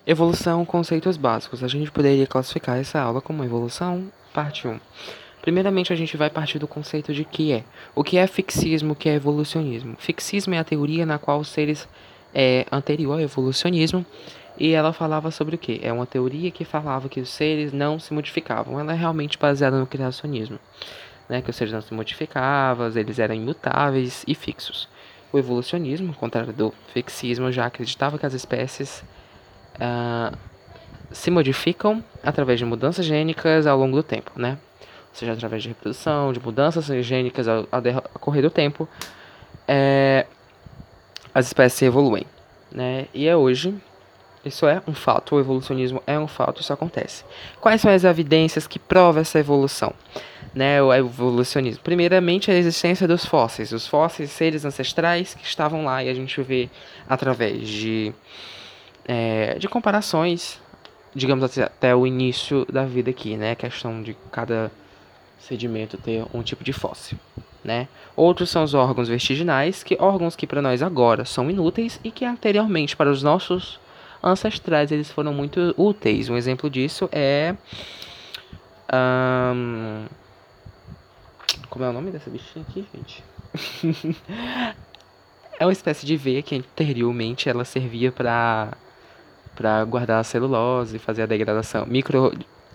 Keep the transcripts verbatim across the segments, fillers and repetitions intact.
Evolução, conceitos básicos. A gente poderia classificar essa aula como evolução, parte um. Primeiramente, a gente vai partir do conceito de que é. O que é fixismo, o que é evolucionismo? Fixismo é a teoria na qual os seres é anterior ao evolucionismo, e ela falava sobre o quê? É uma teoria que falava que os seres não se modificavam. Ela é realmente baseada no criacionismo, né? Que os seres não se modificavam, eles eram imutáveis e fixos. O evolucionismo, ao contrário do fixismo, já acreditava que as espécies uh, se modificam através de mudanças gênicas ao longo do tempo, né? Ou seja, através de reprodução, de mudanças gênicas ao, ao decorrer do tempo, é, as espécies evoluem, né? E é hoje, isso é um fato, o evolucionismo é um fato, isso acontece. Quais são as evidências que provam essa evolução? Né, o evolucionismo. Primeiramente, a existência dos fósseis. Os fósseis, seres ancestrais que estavam lá, e a gente vê através de, é, de comparações, digamos assim, até o início da vida aqui, né? A questão de cada sedimento ter um tipo de fóssil, né? Outros são os órgãos vertiginais, que órgãos que para nós agora são inúteis e que anteriormente para os nossos ancestrais eles foram muito úteis. Um exemplo disso é um, como é o nome dessa bichinha aqui, gente? É uma espécie de veia que anteriormente ela servia para para guardar a celulose e fazer a degradação micro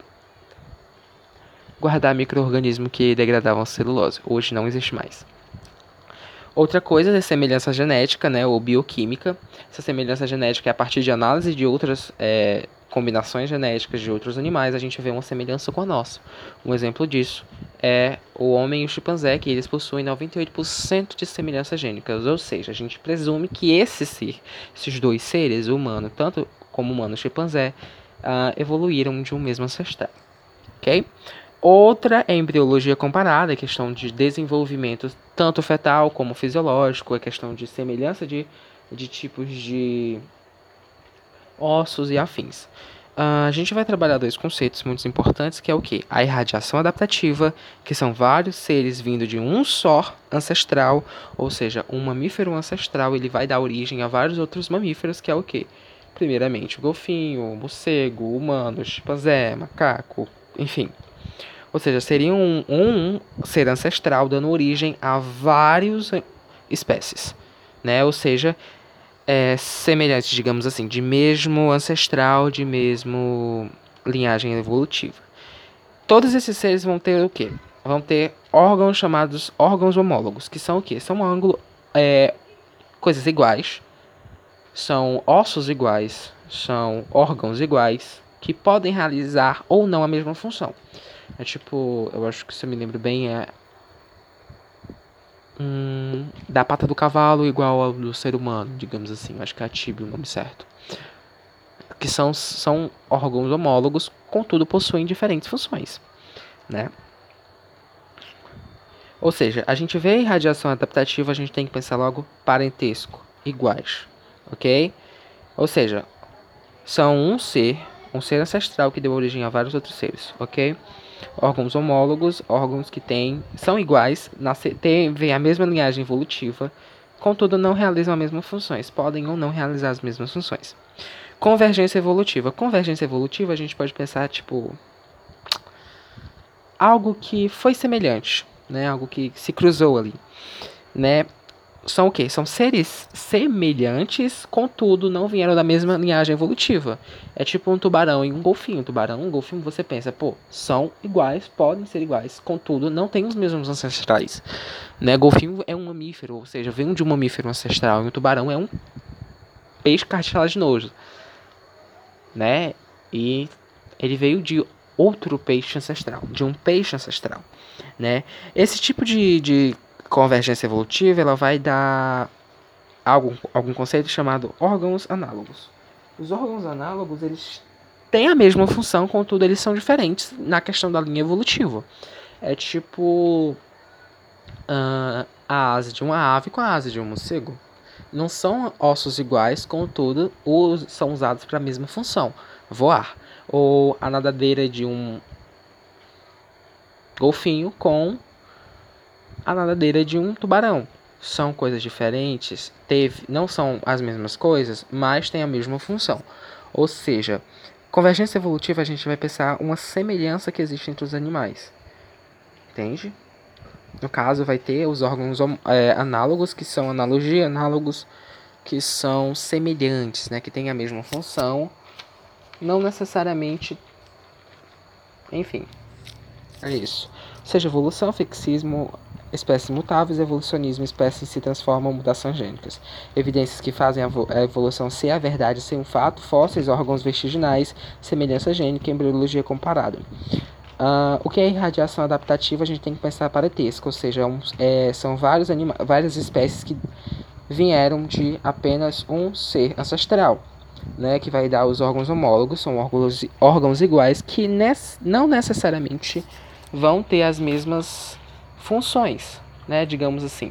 guardar micro-organismos que degradavam a celulose. Hoje não existe mais. Outra coisa é semelhança genética, né, ou bioquímica. Essa semelhança genética é a partir de análise de outras é, combinações genéticas de outros animais, a gente vê uma semelhança com a nossa. Um exemplo disso é o homem e o chimpanzé, que eles possuem noventa e oito por cento de semelhanças gênicas, ou seja, a gente presume que esse ser, esses dois seres, o humano, tanto como o humano e o chimpanzé, uh, evoluíram de um mesmo ancestral. Ok? Outra é a embriologia comparada, a questão de desenvolvimento tanto fetal como fisiológico, a questão de semelhança de, de tipos de ossos e afins. Uh, a gente vai trabalhar dois conceitos muito importantes, que é o que? A irradiação adaptativa, que são vários seres vindo de um só ancestral, ou seja, um mamífero ancestral, ele vai dar origem a vários outros mamíferos, que é o que? Primeiramente o golfinho, o morcego, o humano, o chimpanzé, macaco, enfim. Ou seja, seria um, um ser ancestral dando origem a várias espécies, né? Ou seja, é, semelhantes, digamos assim, de mesmo ancestral, de mesmo linhagem evolutiva. Todos esses seres vão ter o quê? Vão ter órgãos chamados órgãos homólogos, que são o quê? São ângulo, é, coisas iguais, são ossos iguais, são órgãos iguais, que podem realizar ou não a mesma função. É tipo, eu acho que se eu me lembro bem, é hum, da pata do cavalo igual ao do ser humano, digamos assim. Eu acho que é a tíbia o nome certo. Que são, são órgãos homólogos, contudo possuem diferentes funções, né? Ou seja, a gente vê irradiação adaptativa, a gente tem que pensar logo parentesco, iguais, ok? Ou seja, são um ser, um ser ancestral que deu origem a vários outros seres, ok? Órgãos homólogos, órgãos que têm, são iguais, nasce, têm a mesma linhagem evolutiva, contudo não realizam as mesmas funções, podem ou não realizar as mesmas funções. Convergência evolutiva. Convergência evolutiva a gente pode pensar, tipo, algo que foi semelhante, né? Algo que se cruzou ali, né? São o quê? São seres semelhantes, contudo não vieram da mesma linhagem evolutiva. É tipo um tubarão e um golfinho. Um tubarão e um golfinho, você pensa, pô, são iguais, podem ser iguais, contudo não têm os mesmos ancestrais. Né? Golfinho é um mamífero, ou seja, vem de um mamífero ancestral, e um tubarão é um peixe cartilaginoso, né? E ele veio de outro peixe ancestral, de um peixe ancestral, né? Esse tipo de, de convergência evolutiva, ela vai dar algum, algum conceito chamado órgãos análogos. Os órgãos análogos, eles têm a mesma função, contudo eles são diferentes na questão da linha evolutiva. É tipo uh, a asa de uma ave com a asa de um morcego. Não são ossos iguais, contudo os, são usados para a mesma função, voar. Ou a nadadeira de um golfinho com a nadadeira de um tubarão. são coisas diferentes, teve, não são as mesmas coisas, mas têm a mesma função. Ou seja, convergência evolutiva a gente vai pensar uma semelhança que existe entre os animais. Entende? No caso, vai ter os órgãos é, análogos, que são analogia, análogos, que são semelhantes, né? Que têm a mesma função, não necessariamente... Enfim, é isso. Seja evolução, fixismo, espécies mutáveis, evolucionismo, espécies se transformam, mutações gênicas. Evidências que fazem a evolução ser a verdade, ser um fato, fósseis, órgãos vertiginais, semelhança gênica, embriologia comparada. Uh, o que é irradiação adaptativa, a gente tem que pensar parentesco, ou seja, um, é, são vários anima várias espécies que vieram de apenas um ser ancestral, né, que vai dar os órgãos homólogos, são órgãos, órgãos iguais que ness, não necessariamente vão ter as mesmas funções, né, digamos assim.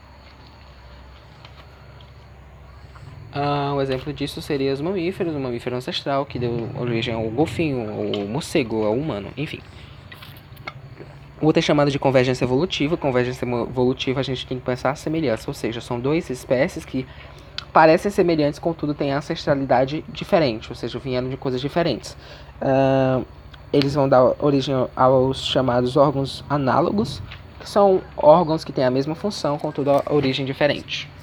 Uh, um exemplo disso seria os mamíferos, o mamífero ancestral, que deu origem ao golfinho, ao morcego, ao humano, enfim. Outra é chamada de convergência evolutiva. Convergência evolutiva a gente tem que pensar a semelhança, ou seja, são duas espécies que parecem semelhantes, contudo têm ancestralidade diferente, ou seja, vieram de coisas diferentes. Uh, eles vão dar origem aos chamados órgãos análogos, que são órgãos que têm a mesma função, contudo a origem diferente.